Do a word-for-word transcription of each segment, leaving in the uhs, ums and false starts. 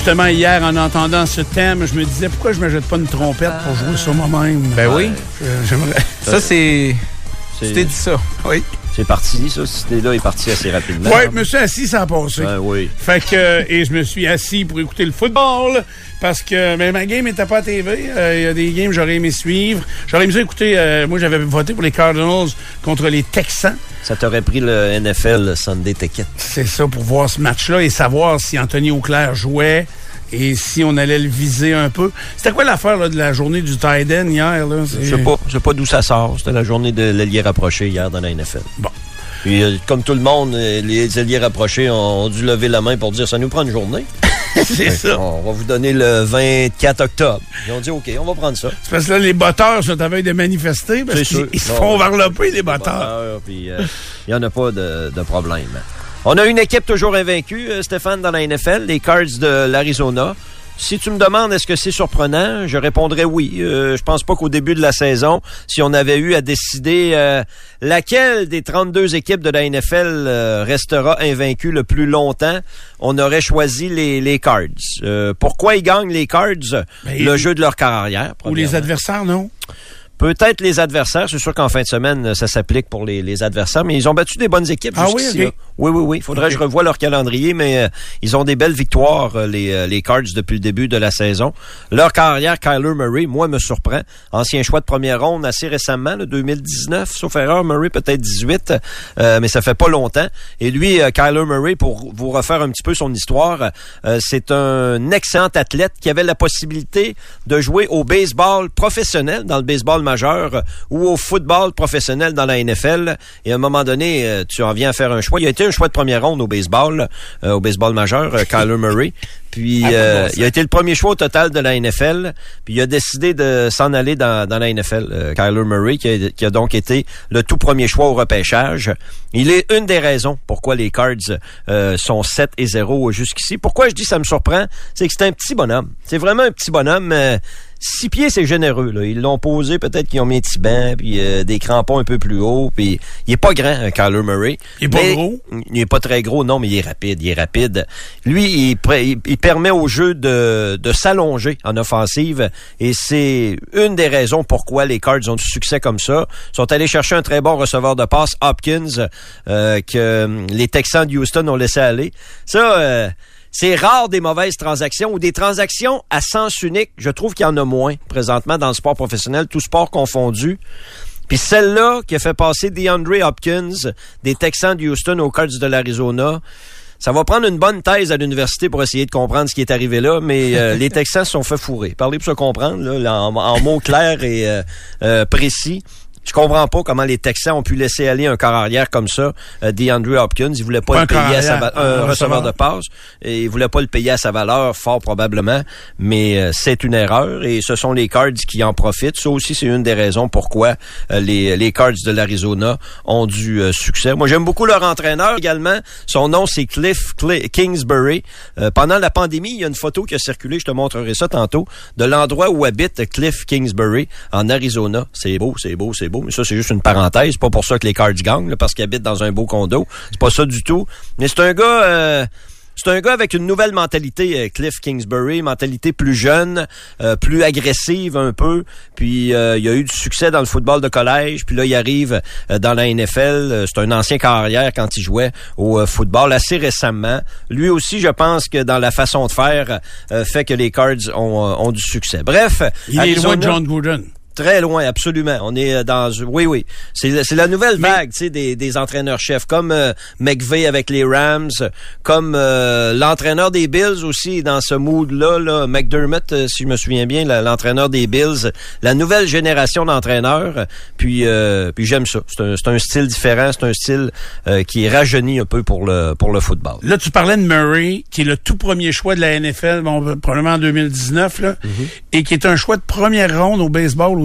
justement, hier, en entendant ce thème, je me disais, pourquoi je ne me jette pas une trompette pour jouer sur moi-même? Ben oui. Euh, j'aimerais... Ça, c'est... c'est... Tu t'es dit ça. Oui. C'est parti, ça. Cette idée-là est partie assez rapidement. Oui, je me suis assis sans passer. Ben oui. Fait que, et je me suis assis pour écouter le football parce que mais ma game n'était pas à T V. Il euh, y a des games que j'aurais aimé suivre. J'aurais aimé ça écouter. Euh, moi, j'avais voté pour les Cardinals contre les Texans. Ça t'aurait pris le N F L, le Sunday Ticket. C'est ça, pour voir ce match-là et savoir si Anthony Auclair jouait et si on allait le viser un peu. C'était quoi l'affaire là, de la journée du tight end hier? Là? C'est... Je sais pas, je sais pas d'où ça sort. C'était la journée de l'ailier rapproché hier dans la N F L. Bon. Puis, euh, comme tout le monde, les ailiers rapprochés ont, ont dû lever la main pour dire ça nous prend une journée. C'est ça. On va vous donner le vingt-quatre octobre. Ils ont dit OK, on va prendre ça. C'est parce que là, les batteurs sont à veille de manifester parce qu'ils ils se font varloper, les batteurs. Puis, il euh, n'y en a pas de, de problème. On a une équipe toujours invaincue, Stéphane, dans la N F L, les Cards de l'Arizona. Si tu me demandes est-ce que c'est surprenant, je répondrais oui. Euh, je pense pas qu'au début de la saison, si on avait eu à décider euh, laquelle des trente-deux équipes de la N F L euh, restera invaincue le plus longtemps, on aurait choisi les, les Cards. Euh, pourquoi ils gagnent les Cards? Ben, le jeu de leur carrière. Ou les adversaires, non? Peut-être les adversaires. C'est sûr qu'en fin de semaine, ça s'applique pour les, les adversaires. Mais ils ont battu des bonnes équipes ah jusqu'ici. Oui, okay. oui, oui, oui. Il faudrait okay. que je revoie leur calendrier, mais euh, ils ont des belles victoires, euh, les, euh, les Cards, depuis le début de la saison. Leur carrière, Kyler Murray, moi, me surprend. Ancien choix de première ronde assez récemment, le deux mille dix-neuf, sauf erreur. Murray, peut-être dix-huit, euh, mais ça fait pas longtemps. Et lui, euh, Kyler Murray, pour vous refaire un petit peu son histoire, euh, c'est un excellent athlète qui avait la possibilité de jouer au baseball professionnel, dans le baseball majeur, ou au football professionnel dans la N F L. Et à un moment donné, euh, tu en viens à faire un choix. Il a été un choix de première ronde au baseball, euh, au baseball majeur, euh, Kyler Murray. Puis euh, il a été le premier choix au total de la N F L. Puis il a décidé de s'en aller dans, dans la N F L. Euh, Kyler Murray, qui a, qui a donc été le tout premier choix au repêchage. Il est une des raisons pourquoi les Cards euh, sont sept et zéro jusqu'ici. Pourquoi je dis ça me surprend? C'est que c'est un petit bonhomme. C'est vraiment un petit bonhomme. Euh, Six pieds, c'est généreux, là. Ils l'ont posé, peut-être qu'ils ont mis un petit banc, puis euh, des crampons un peu plus hauts, puis il est pas grand, hein, Kyler Murray. Il est pas mais, gros? Il est pas très gros, non, mais il est rapide, il est rapide. Lui, il, il, il permet au jeu de, de s'allonger en offensive, et c'est une des raisons pourquoi les Cards ont du succès comme ça. Ils sont allés chercher un très bon receveur de passe, Hopkins, euh, que les Texans de Houston ont laissé aller. Ça, euh, c'est rare des mauvaises transactions ou des transactions à sens unique. Je trouve qu'il y en a moins présentement dans le sport professionnel, tout sport confondu. Puis celle-là qui a fait passer DeAndre Hopkins des Texans de Houston aux Cards de l'Arizona, ça va prendre une bonne thèse à l'université pour essayer de comprendre ce qui est arrivé là, mais euh, les Texans se sont fait fourrer. Parlez pour se comprendre, là, en, en mots clairs et euh, euh, précis. Je comprends pas comment les Texans ont pu laisser aller un corps arrière comme ça, euh, DeAndre Hopkins. Ils voulaient pas, pas le payer à sa valeur, un, un receveur de passe. Et ils voulaient pas le payer à sa valeur, fort probablement. Mais euh, c'est une erreur et ce sont les Cards qui en profitent. Ça aussi, c'est une des raisons pourquoi euh, les, les Cards de l'Arizona ont du euh, succès. Moi, j'aime beaucoup leur entraîneur également. Son nom, c'est Cliff Cl- Kingsbury. Euh, pendant la pandémie, il y a une photo qui a circulé, je te montrerai ça tantôt, de l'endroit où habite Cliff Kingsbury en Arizona. C'est beau, c'est beau, c'est beau. Mais ça, c'est juste une parenthèse. C'est pas pour ça que les Cards gagnent, là, parce qu'ils habitent dans un beau condo. C'est pas ça du tout. Mais c'est un gars... Euh, C'est un gars avec une nouvelle mentalité, Cliff Kingsbury, mentalité plus jeune, euh, plus agressive un peu. Puis euh, il a eu du succès dans le football de collège. Puis là, il arrive euh, dans la N F L. C'est un ancien carrière quand il jouait au euh, football assez récemment. Lui aussi, je pense que dans la façon de faire, euh, fait que les Cards ont, euh, ont du succès. Bref, il est loin de John Gruden. Très loin, absolument. On est dans... Oui, oui. C'est, c'est la nouvelle Mais... vague, tu sais, des, des entraîneurs-chefs, comme euh, McVay avec les Rams, comme euh, l'entraîneur des Bills aussi, dans ce mood-là, là, McDermott, euh, si je me souviens bien, la, l'entraîneur des Bills, la nouvelle génération d'entraîneurs, puis euh, puis j'aime ça. C'est un, c'est un style différent, c'est un style euh, qui est rajeuni un peu pour le pour le football. Là, tu parlais de Murray, qui est le tout premier choix de la N F L, bon, probablement en deux mille dix-neuf, là, mm-hmm. et qui est un choix de première ronde au baseball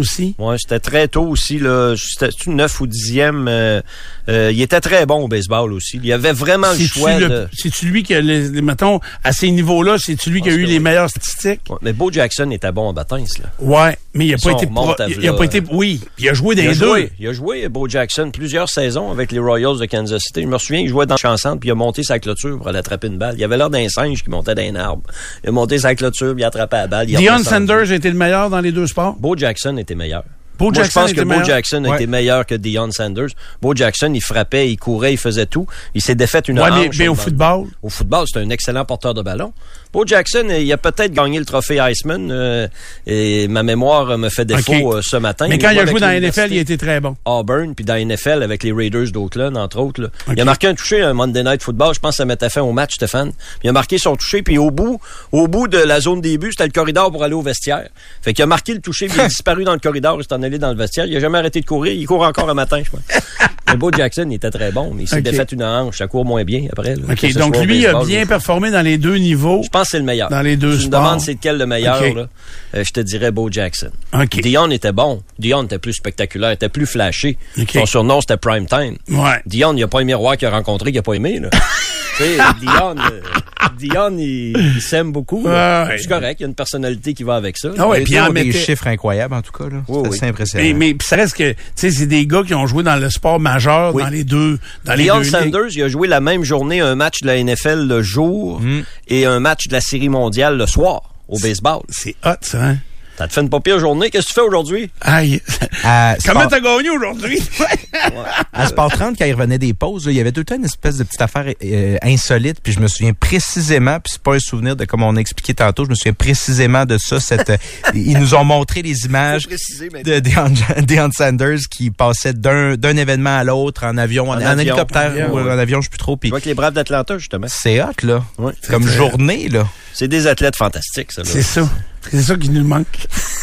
aussi. Ouais, c'était très tôt aussi, là. C'était neuf ou dixième. Euh, euh, il était très bon au baseball aussi. Il y avait vraiment le choix le, de... C'est-tu lui qui a, les, les, mettons, à ces niveaux-là, c'est-tu lui qui a eu les oui. meilleures statistiques? Ouais, mais Bo Jackson était bon en bâtisse, là. Ouais, mais il a si pas été... Pro, il, il a pas été... Oui, il a joué dans les deux. Il a joué, Bo Jackson, plusieurs saisons avec les Royals de Kansas City. Je me souviens, il jouait dans la chansante, puis il a monté sa clôture pour aller attraper une balle. Il avait l'air d'un singe qui montait d'un arbre. Il a monté sa clôture, puis il a attrapé la balle. Deion Sanders était le meilleur dans les deux sports? Bo Jackson était meilleur. Bo Moi, Jackson je pense que Bo meilleur. Jackson ouais. était meilleur que Deion Sanders. Bo Jackson, il frappait, il courait, il faisait tout. Il s'est défait une ouais, hanche. Mais, mais au football? Au football, c'est un excellent porteur de ballon. Bo Jackson, il a peut-être gagné le trophée Heisman euh, et ma mémoire me fait défaut okay. euh, ce matin. Mais quand il a joué dans la N F L, il était très bon. Auburn, puis dans la N F L avec les Raiders d'Oakland, entre autres. Là. Okay. Il a marqué un touché un Monday Night Football. Je pense que ça mettait fin au match, Stéphane. Puis il a marqué son touché, puis au bout, au bout de la zone début, c'était le corridor pour aller au vestiaire. Fait qu'il a marqué le touché, puis il a disparu dans le corridor, il s'est en allé dans le vestiaire. Il a jamais arrêté de courir. Il court encore un matin, je pense. Mais Bo Jackson, il était très bon, mais il s'est okay. défait une hanche. Ça court moins bien après. Là, OK, donc lui, il a bien performé dans les deux niveaux. Je pense que c'est le meilleur. Dans les deux tu sports. me demandes c'est lequel le meilleur, okay. là. Euh, je te dirais Bo Jackson. Okay. Deion était bon. Deion était plus spectaculaire, était plus flashé. Okay. Son surnom, c'était Prime Time. Ouais. Deion, il n'y a pas aimé Roy qu'il a rencontré, qu'il n'a pas aimé, là. Tu sais, Deion, euh, Deion, il, il s'aime beaucoup. Ouais. C'est correct, il y a une personnalité qui va avec ça. Ah ouais, puis il y a des mettait... chiffres incroyables, en tout cas, là. Oui, c'est oui. assez impressionnant. Mais, mais ça reste que, tu sais, c'est des gars qui ont joué dans le sport majeur, oui. dans les deux, dans Deion les deux Sanders, ligues. il a joué la même journée un match de la N F L le jour mm. et un match de la Série mondiale le soir au baseball. C'est hot, ça, hein? T'as te fait une pas pire journée. Qu'est-ce que tu fais aujourd'hui? Aïe. Euh, Comment sport... t'as gagné aujourd'hui? À Sport trente, quand il revenait des pauses, là, il y avait tout le temps une espèce de petite affaire euh, insolite, puis je me souviens précisément, puis c'est pas un souvenir de comme on a expliqué tantôt, je me souviens précisément de ça. Cette, euh, ils nous ont montré les images de Deion, Deion Sanders qui passait d'un, d'un événement à l'autre en avion, en, en, en avion, hélicoptère en avion, ou ouais. en avion, je sais plus trop. Puis tu vois que les Braves d'Atlanta, justement. C'est hot, là. Ouais. Comme c'est journée, là. C'est des athlètes fantastiques, ça. Là. C'est ça. C'est ça qui nous manque.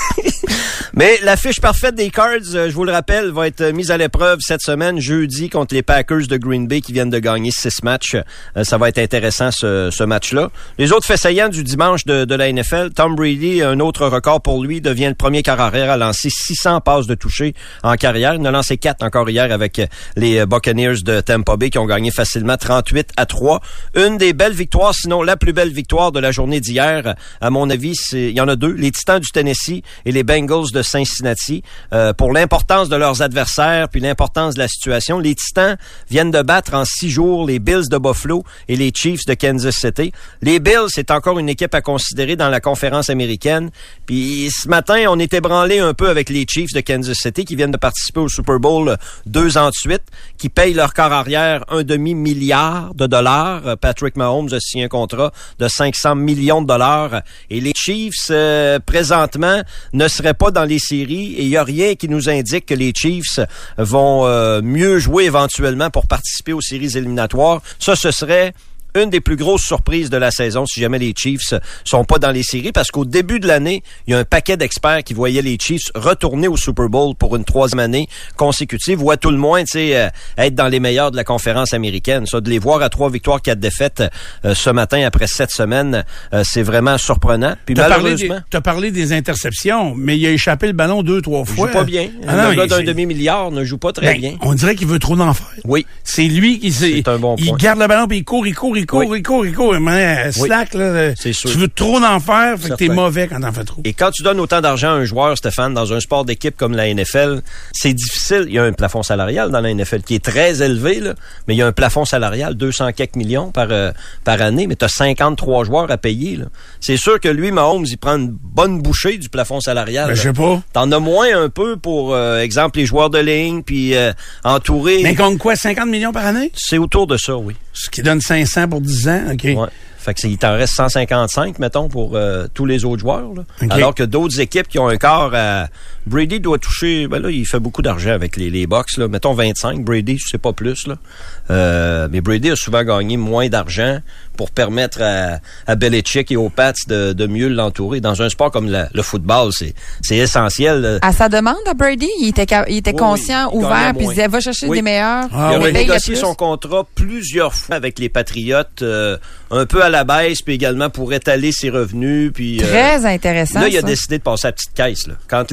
Mais la fiche parfaite des Cards, euh, je vous le rappelle, va être mise à l'épreuve cette semaine, jeudi, contre les Packers de Green Bay qui viennent de gagner six matchs. Euh, ça va être intéressant, ce, ce match-là. Les autres faits saillants du dimanche de, de la N F L, Tom Brady, un autre record pour lui, devient le premier carrière à lancer six cents passes de toucher en carrière. Il en a lancé quatre encore hier avec les Buccaneers de Tampa Bay qui ont gagné facilement trente-huit à trois. Une des belles victoires, sinon la plus belle victoire de la journée d'hier, à mon avis, c'est, il y en a deux, les Titans du Tennessee et les Bengals de Cincinnati. Euh, pour l'importance de leurs adversaires puis l'importance de la situation, les Titans viennent de battre en six jours les Bills de Buffalo et les Chiefs de Kansas City. Les Bills, c'est encore une équipe à considérer dans la conférence américaine. Puis ce matin, on est ébranlé un peu avec les Chiefs de Kansas City qui viennent de participer au Super Bowl deux ans de suite, qui payent leur corps arrière un demi-milliard de dollars. Patrick Mahomes a signé un contrat de cinq cents millions de dollars. Et les Chiefs, euh, présentement, ne seraient pas dans les séries et il n'y a rien qui nous indique que les Chiefs vont euh, mieux jouer éventuellement pour participer aux séries éliminatoires. Ça, ce serait une des plus grosses surprises de la saison si jamais les Chiefs sont pas dans les séries, parce qu'au début de l'année, il y a un paquet d'experts qui voyaient les Chiefs retourner au Super Bowl pour une troisième année consécutive, ou à tout le moins, tu sais, euh, être dans les meilleurs de la conférence américaine. Ça, de les voir à trois victoires, quatre défaites euh, ce matin après sept semaines, euh, c'est vraiment surprenant. Puis t'as malheureusement, parlé des, t'as parlé des interceptions, mais il a échappé le ballon deux, trois fois. Il joue pas bien. Ah non, le gars il, d'un c'est... demi-milliard ne joue pas très ben, bien. On dirait qu'il veut trop d'en faire. Oui. C'est lui qui c'est un bon point. Il garde le ballon puis il court, il court, il court, oui. il court, il court. Mais slack, oui. là, c'est sûr. Tu veux trop d'en faire, fait Certain. que t'es mauvais quand t'en fais trop. Et quand tu donnes autant d'argent à un joueur, Stéphane, dans un sport d'équipe comme la N F L, c'est difficile. Il y a un plafond salarial dans la N F L qui est très élevé, là, mais il y a un plafond salarial, deux cents quelques millions par, euh, par année, mais tu as cinquante-trois joueurs à payer. Là. C'est sûr que lui, Mahomes, il prend une bonne bouchée du plafond salarial. Ben, je sais pas. T'en as moins un peu pour, euh, exemple, les joueurs de ligne, puis euh, entourer... Mais compte quoi, cinquante millions par année? C'est autour de ça, oui. Ce qui donne cinq cents pour dix ans, OK. Ouais. Fait que c'est, il t'en reste cent cinquante-cinq, mettons, pour euh, tous les autres joueurs. Là. Okay. Alors que d'autres équipes qui ont un quart à... Brady doit toucher... Ben là, il fait beaucoup d'argent avec les, les Bucks. Là. Mettons vingt-cinq. Brady, je sais pas plus. Là. Euh, mais Brady a souvent gagné moins d'argent pour permettre à, à Belichick et aux Pats de, de mieux l'entourer. Dans un sport comme la, le football, c'est, c'est essentiel. Là. À sa demande, à Brady, il était, il était oui, conscient, oui, il ouvert, puis il disait, va chercher oui. des meilleurs. Ah, il a oui. négocié son contrat plusieurs fois avec les Patriotes, euh, un peu à la baisse, puis également pour étaler ses revenus. Puis, Très euh, intéressant. Là, il a ça. décidé de passer à la petite caisse. Là. Quand les Bucks ouais.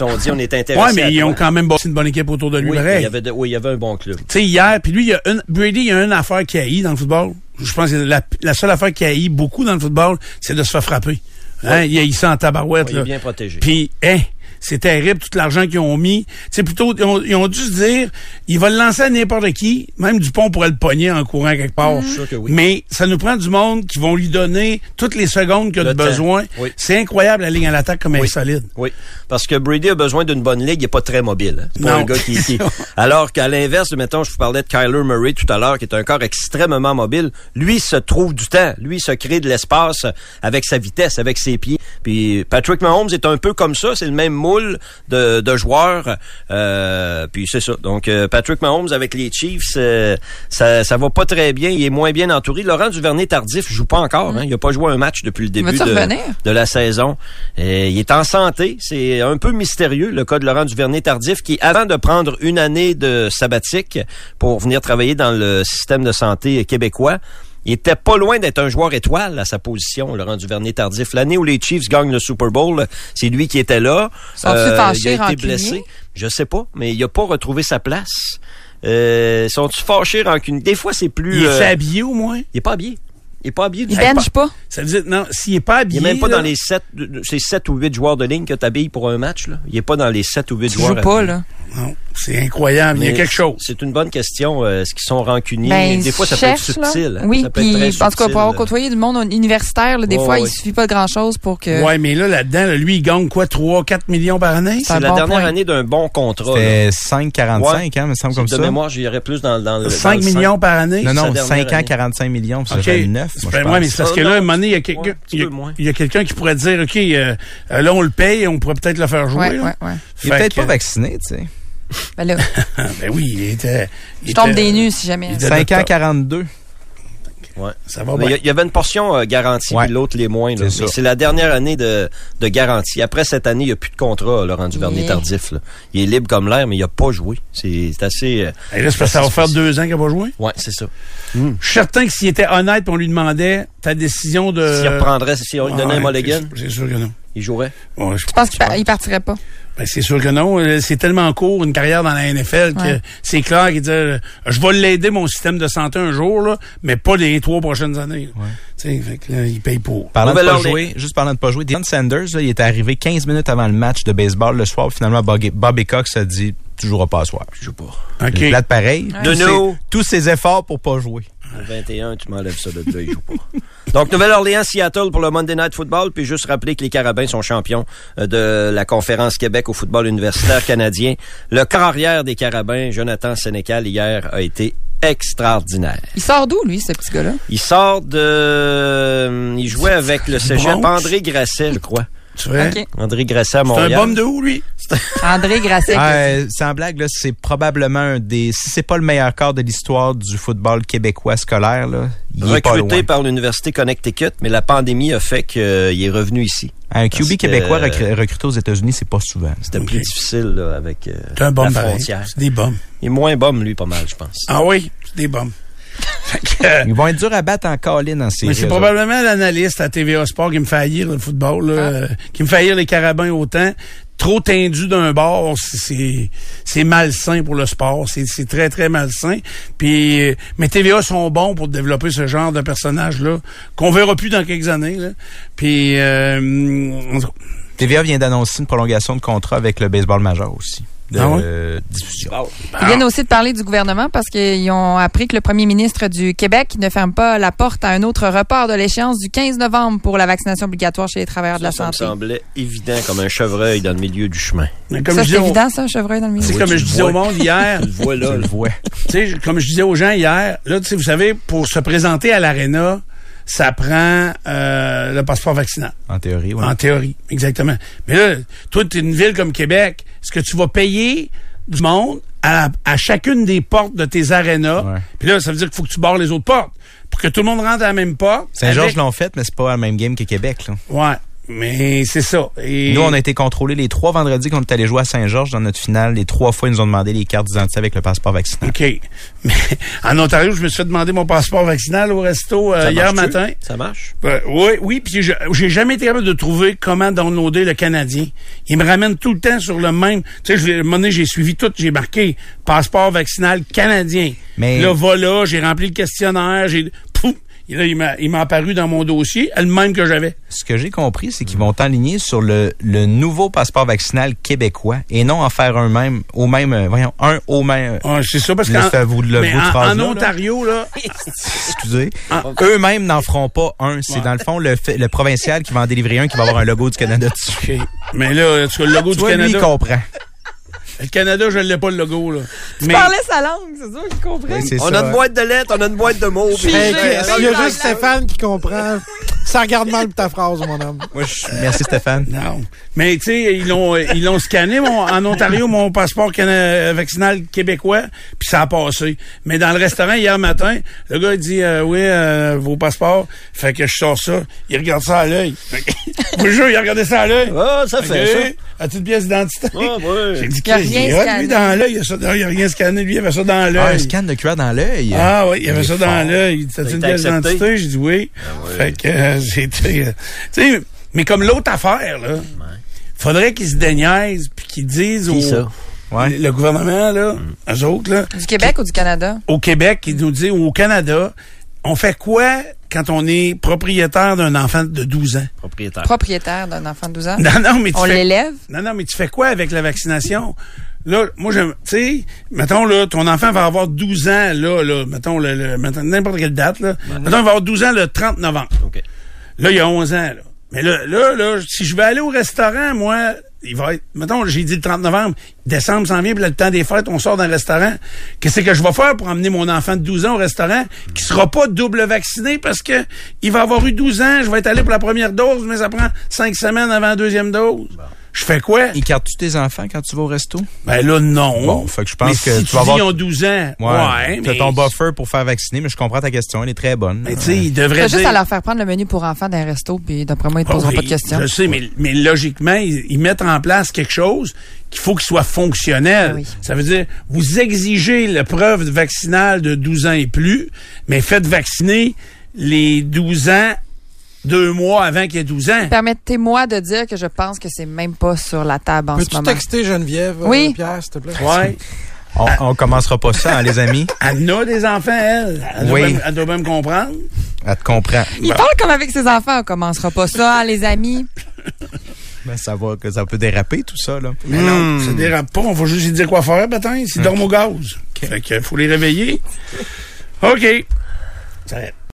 sont dit, on est intéressés. Ouais, mais à ils toi. ont quand même bâti une bonne équipe autour de lui, Oui, pareil. il y avait de, oui, il y avait un bon club. Tu sais, hier, puis lui, il y a une, Brady, il y a une affaire qui haït dans le football. Je pense que la, la seule affaire qui haït beaucoup dans le football, c'est de se faire frapper. Hein? Oui. Il haït ça en tabarouette, Oui, là. il est bien protégé. Puis, hein, c'est terrible, tout l'argent qu'ils ont mis. C'est plutôt, ils ont, ils ont dû se dire, il va le lancer à n'importe qui. Même Dupont pourrait le pogner en courant quelque part. Je suis sûr que oui. Mais ça nous prend du monde qui vont lui donner toutes les secondes qu'il a Le de temps. besoin. Oui. C'est incroyable, la ligne à l'attaque comme elle Oui. est solide. Oui, parce que Brady a besoin d'une bonne ligue, il n'est pas très mobile. Hein. C'est pas Non. un gars qui, qui... Alors qu'à l'inverse, mettons, je vous parlais de Kyler Murray tout à l'heure, qui est un corps extrêmement mobile. Lui se trouve du temps, lui se crée de l'espace avec sa vitesse, avec ses pieds. Puis Patrick Mahomes est un peu comme ça, c'est le même moule de, de joueur. Euh, puis c'est ça. Donc euh, Patrick Mahomes avec les Chiefs, euh, ça, ça va pas très bien. Il est moins bien entouré. Laurent Duvernay-Tardif joue pas encore. Hein. Il a pas joué un match depuis le début Va-tu de, revenir? de la saison. Et il est en santé. C'est un peu mystérieux, le cas de Laurent Duvernay-Tardif, qui, avant de prendre une année de sabbatique pour venir travailler dans le système de santé québécois, il était pas loin d'être un joueur étoile à sa position, Laurent Duvernay-Tardif. L'année où les Chiefs gagnent le Super Bowl, c'est lui qui était là. Sont-ils fâchés, il a été rancuniers? blessé. Je sais pas, mais il a pas retrouvé sa place. Euh, sont-ils fâchés, rancuniers? Des fois, c'est plus... Il est euh, habillé au moins? il est pas habillé. Il est pas habillé. Il du tout. bench pas. Ça veut dire, non, s'il est pas Il habillé. est même pas là, dans les sept, c'est sept ou huit joueurs de ligne que t'habilles pour un match, là. Il est pas dans les sept ou huit Tu joueurs. joues pas, habillés. là. Non, c'est incroyable. Il y a Mais quelque chose. C'est une bonne question. euh, Est-ce qu'ils sont rancuniers? Ben, des fois, ça cherche, peut être subtil. là. hein. Oui, ça peut être puis très en tout cas, pour avoir subtil. côtoyé du monde universitaire, là, des Ouais, fois, ouais. il suffit pas de grand-chose pour que... Ouais, mais là, là-dedans, là, lui, il gagne quoi, trois, quatre millions par année? C'est un C'est la bon dernière point. année d'un bon contrat. là. C'était cinq quarante-cinq, hein, me semble comme de ça. mémoire, j'irais plus dans, dans le. cinq dans le millions par année? Non, sa non, dernière cinq ans, année. quarante-cinq millions, ça OK. fait neuf, moi, je Ben, pense. ouais, mais c'est parce Ah, que là, non. à un moment donné, il y a quelqu'un, Ouais, un petit il y a- peu moins. il y a quelqu'un qui pourrait dire, OK, euh, euh, là, on le paye, on pourrait peut-être le faire jouer. Ouais, là. ouais, ouais. Il est Fait peut-être que- pas vacciné, tu sais. Ben là, Ben oui, il était... il je tombe était- des nues si jamais. il était cinq ans, docteur. quarante-deux. Ouais. Ça va Mais bien. il y, y avait une portion euh, garantie, Ouais. puis l'autre les moins. là. C'est Mais ça. C'est la dernière année de, de garantie. Après cette année, il n'y a plus de contrat, Laurent Duvernay-Tardif. là. Il est libre comme l'air, mais il n'a pas joué. C'est c'est assez... euh, Et là, c'est parce que ça va faire deux ans qu'il n'a pas joué. Ouais, c'est ça. Je suis certain que s'il était honnête et on lui demandait ta décision de... S'il reprendrait, si on lui donnait Ouais, un mulligan, c'est- C'est sûr que non. il jouerait. Ouais, je Je pense qu'il par- il partirait pas. Ben, c'est sûr que non. Euh, C'est tellement court, une carrière dans la N F L, que Ouais. c'est clair qu'il dit euh, je vais l'aider, mon système de santé, un jour, là, mais pas les trois prochaines années. Ouais. Tu sais, fait que là, il paye pour. Parlant de pas Nouvelle-Orléans. jouer, juste parlant de pas jouer, Deion Sanders, là, il est arrivé quinze minutes avant le match de baseball le soir. Finalement, Bobby, Bobby Cox a dit tu joueras pas à soir. Je joue pas. OK. Une plate pareil. Ouais. Tous De ses- nous. tous ses efforts pour pas jouer. Le vingt et un, tu m'enlèves ça de là, il joue pas. Donc, Nouvelle-Orléans, Seattle pour le Monday Night Football. Puis juste rappeler que les Carabins sont champions euh, de la conférence Québec au football universitaire canadien. Le carrière des Carabins, Jonathan Sénécal, hier, a été extraordinaire. Il sort d'où, lui, ce petit gars-là? Il sort de... euh, Il jouait avec le cégep Bronx. André Grasset, je crois. Tu vois? OK. André Grasset à C'est un Montréal. bum de où, lui? André Grasset. Euh, sans blague, là, c'est probablement un des, si c'est pas le meilleur quart de l'histoire du football québécois scolaire, là, il est pas Recruté loin. par l'Université Connecticut, mais la pandémie a fait qu'il est revenu ici. Un Q B Parce que- québécois recru- recruté aux États-Unis, c'est pas souvent. C'était Ok. plus difficile là, avec euh, C'est un bum la pareil. frontière. C'est des bums. Il est moins bum, lui, pas mal, je pense. Ah oui, c'est des bums. Fait que, euh, Ils vont être durs à battre en colline en série. mais c'est eux probablement l'analyste à T V A Sport qui me fait haïr le football, là, euh, qui me fait haïr les Carabins autant. Trop tendu d'un bord, c'est- c'est c'est malsain pour le sport, c'est c'est très très malsain. Puis euh, mais T V A sont bons pour développer ce genre de personnage là qu'on verra plus dans quelques années là. Puis euh, en tout cas, autres. T V A vient d'annoncer une prolongation de contrat avec le baseball majeur aussi. De Ah ouais? euh, diffusion. Wow. Ils viennent aussi de parler du gouvernement parce qu'ils ont appris que le premier ministre du Québec ne ferme pas la porte à un autre report de l'échéance du quinze novembre pour la vaccination obligatoire chez les travailleurs de la Ça, ça me santé. semblait évident comme un chevreuil dans le milieu du chemin. mais comme Ça, je c'est disais, au- évident, ça, un chevreuil dans le milieu. c'est Oui, comme tu je le disais vois. au monde hier, Tu le vois là. Je le là. vois. tu sais, comme je disais aux gens hier, là, tu sais, vous savez, pour se présenter à l'aréna, ça prend euh, le passeport vaccinal. En théorie, oui. En théorie, exactement. Mais là, toi, tu es une ville comme Québec, est-ce que tu vas payer du monde à, à chacune des portes de tes arénas? Ouais. Puis là, ça veut dire qu'il faut que tu barres les autres portes pour que tout le monde rentre à la même porte. Saint-Georges avec- l'ont fait, mais c'est pas la même game que Québec, là. Ouais. Mais c'est ça. Et... Nous, on a été contrôlés les trois vendredis qu'on est allé jouer à Saint-Georges dans notre finale. Les trois fois, ils nous ont demandé les cartes d'identité avec le passeport vaccinal. OK. Mais en Ontario, je me suis fait demander mon passeport vaccinal au resto euh, hier matin. Ça marche? Euh, oui, oui. Puis je- j'ai jamais été capable de trouver comment downloader le Canadien. Il me ramène tout le temps sur le même. Tu sais, je- à un moment donné, j'ai suivi tout. J'ai marqué passeport vaccinal canadien. Mais- Là, voilà, j'ai rempli le questionnaire. J'ai... Pouf! Et là, il m'a, il m'a apparu dans mon dossier, le même que j'avais. Ce que j'ai compris, c'est qu'ils vont t'enligner sur le, le nouveau passeport vaccinal québécois et non en faire un même, au même, euh, voyons, un au même. Ah, c'est ça, parce Laisse qu'en à vous de le mais bout de en, phrase en là, là. Ontario, là, Excusez. Ah. Eux-mêmes n'en feront pas un. C'est Ouais. dans le fond le, fait- le provincial qui va en délivrer un qui va avoir un logo du Canada dessus. OK. Mais là, tu vois, le logo Tu du vois, lui, il Canada. comprend. Le Canada, je l'ai pas, le logo, là. Tu Mais parlais sa langue, c'est sûr qu'il comprend. Oui, c'est On ça, a une hein. boîte de lettres, on a une boîte de mots. puis- Fait que, J'ai- s'il y a j'ai- juste Stéphane qui comprend, ça regarde mal ta phrase, mon homme. Moi, je... Merci Stéphane. non. Mais tu sais, ils l'ont ils l'ont scanné mon, en Ontario mon passeport cana- vaccinal québécois, puis ça a passé. Mais dans le restaurant hier matin, le gars il dit euh, oui euh, vos passeports, fait que je sors ça, il regarde ça à l'œil. Je vous jure, il a regardé ça à l'œil. Ah, ça fait ça. As-tu une pièce d'identité? Ah, ouais. J'ai dit Il a qu'il rien est hot, scanné. lui dans l'œil, il a, ça, il a rien scanné, lui il avait ça dans Ah, un l'œil. scan de cuir dans l'œil. Ah oui, il y avait Il ça est dans fort. l'œil. T'as-tu Ça a une été pièce accepté? d'identité? J'ai dit oui. ouais. Fait que euh, j'ai été... euh, tu sais, mais comme l'autre affaire, là, faudrait qu'ils se déniaisent puis qu'ils disent Qui au, ça? Ouais. le gouvernement, là, eux autres, là, Du Québec ou du Canada? au Québec, ils nous disent, ou au Canada, on fait quoi quand on est propriétaire d'un enfant de douze ans? Propriétaire. Propriétaire d'un enfant de douze ans? Non, non, mais tu On fais... l'élève? Non, non, mais tu fais quoi avec la vaccination? Là, moi, je, tu sais, mettons, là, ton enfant va avoir douze ans, là, là, mettons, le, le- mettons, n'importe quelle date, là. Mettons, il va avoir douze ans le trente novembre. OK. Là, il y a onze ans, là. Mais là, là, là, si je vais aller au restaurant, moi, il va être, mettons, j'ai dit le trente novembre, décembre s'en vient, puis là, le temps des fêtes, on sort d'un restaurant. Qu'est-ce que je vais faire pour emmener mon enfant de douze ans au restaurant qui sera pas double vacciné parce que il va avoir eu douze ans, je vais être allé pour la première dose, mais ça prend cinq semaines avant la deuxième dose. Je fais quoi? Écartes-tu tes enfants quand tu vas au resto? Ben là, non. Bon, fait que je pense mais que si tu tu vas dis avoir- ils ont douze ans, ouais, T'as mais... ton buffer pour faire vacciner, mais je comprends ta question. Elle est très bonne. Mais tu sais, ils T'as devraient juste dire... à leur faire prendre le menu pour enfants d'un resto, puis d'après moi, ils te Ah poseront oui, pas de questions. Je sais, mais, mais logiquement, ils, ils mettent en place quelque chose qu'il faut qu'il soit fonctionnel. Ah oui. Ça veut dire, vous exigez la preuve vaccinale de douze ans et plus, mais faites vacciner les douze ans deux mois avant qu'il y ait douze ans. Permettez-moi de dire que je pense que c'est même pas sur la table en ce Peux-tu moment. texter Geneviève, euh, Oui. Pierre, s'il te plaît? Ouais. On, on commencera pas ça, hein, les amis. Elle a des enfants, elle. Elle, Oui. doit, même, elle doit même comprendre. Elle te comprend. Il parle comme avec ses enfants. On commencera pas ça, hein, les amis. Ben, ça va, que ça peut déraper, tout ça, là. Mais non, ça dérape pas. On va juste lui dire quoi faire, bâtin. S'ils dorment au gaz. Fait que faut les réveiller. OK. Ça va.